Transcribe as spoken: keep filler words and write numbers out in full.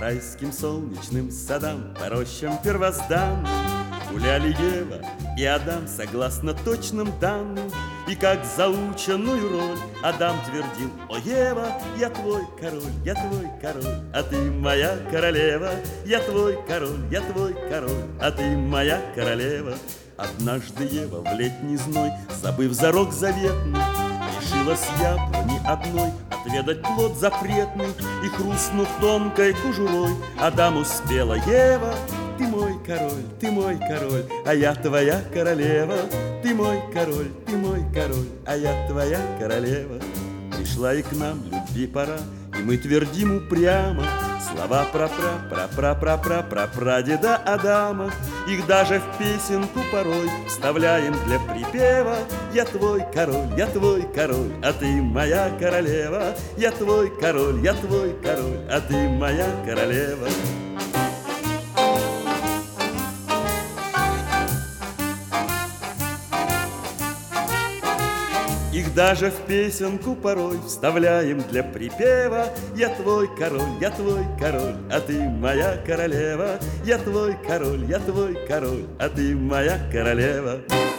райским солнечным садам, по рощам первозданным гуляли Ева и Адам согласно точным данным. И как заученную роль Адам твердил: «О, Ева, я твой король, я твой король, а ты моя королева. Я твой король, я твой король, а ты моя королева». Однажды Ева в летний зной, забыв зарок заветный, решила с яблони одной отведать плод запретный. И хрустнув тонкой кожурой, Адаму спела: «Ева, ты мой король, ты мой король, а я твоя королева. Ты мой король, ты мой король, а я твоя королева». Пришла и к нам любви пора, и мы твердим упрямо слова про пра пра пра пра пра пра прадеда Адама. Их даже в песенку порой вставляем для припева: «Я твой король, я твой король, а ты моя королева. Я твой король, я твой король, а ты моя королева». Их даже в песенку порой вставляем для припева: «Я твой король, я твой король, а ты моя королева. Я твой король, я твой король, а ты моя королева».